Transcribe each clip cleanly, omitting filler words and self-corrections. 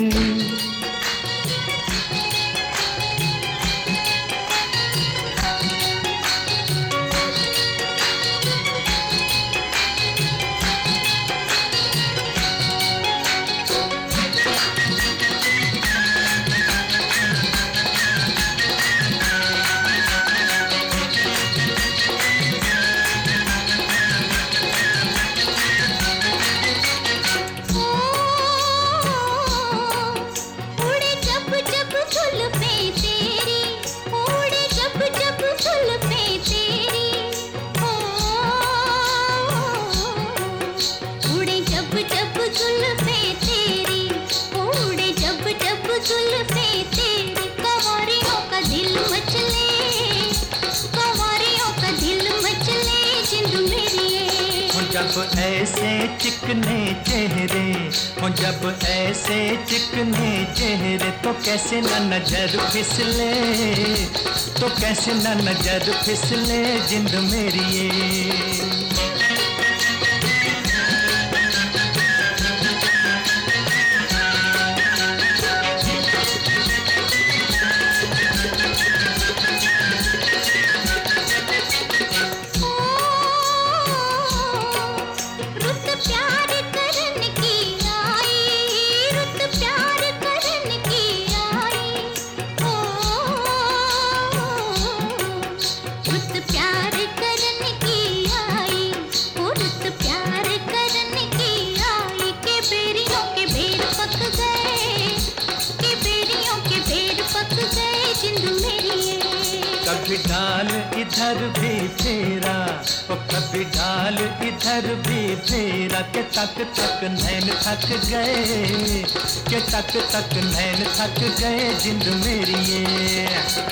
जब ऐसे चिकने चेहरे हो, जब ऐसे चिकने चेहरे तो कैसे न नजर फिसले, तो कैसे न नजर फिसले जिंद मेरी ये। कभी डाल इधर भी फेरा, ओ कभी डाल इधर भी फेरा, के तक तक नैन थक गए, के तक तक नैन थक गए जिंद मेरी ये।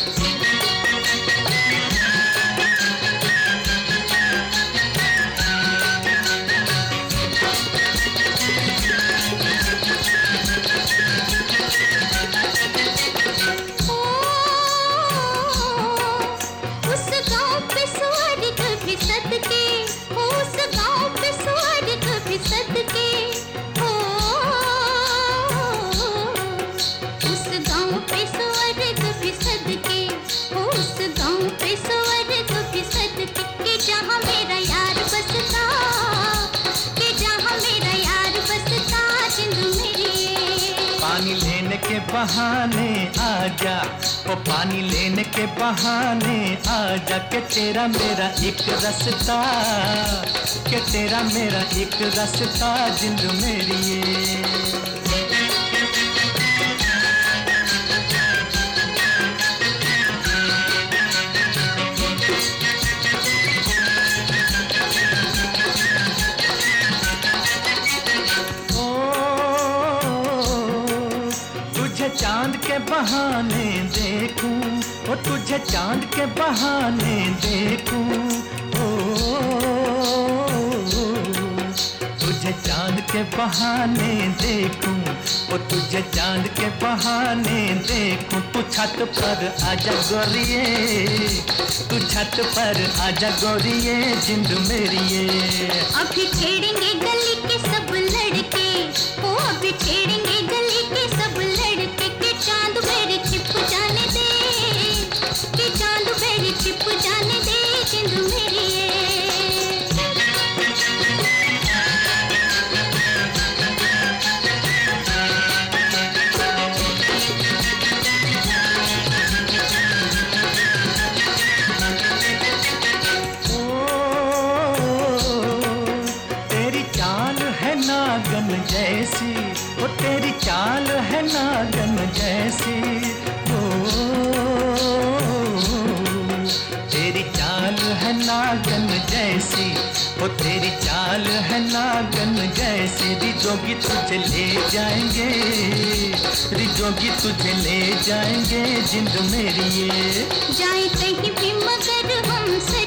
पानी लेने के बहाने आजा, ओ पानी लेने के बहाने आजा, के तेरा मेरा एक रास्ता, के तेरा मेरा एक रास्ता जिंद मेरी ये। चांद के बहाने देखूं, ओ तुझे चांद के बहाने देखूं, ओ तुझे चांद के बहाने देखूं, ओ तुझे चांद के बहाने देखूं। तू छत पर आजा गोरिये, तू छत पर आजा गोरिये जिंद मेरी ये। अभी छेड़ेंगे गली के सब लड़के, ओ अभी छेड़ेंगे गली के सब लड़के, के चांद मेरे छिप जाने दे, के चांद मेरे छिप जाने दे जिंद मेरी ये। नागन जैसी, वो तेरी चाल है नागन जैसी, ओ तेरी चाल है नागन जैसी, वो तेरी चाल है नागन जैसी। रिजोगी तुझे ले जाएंगे, रिजोगी तुझे ले जाएंगे जिंद मेरी ये। जाए कहीं भी मगर हमसे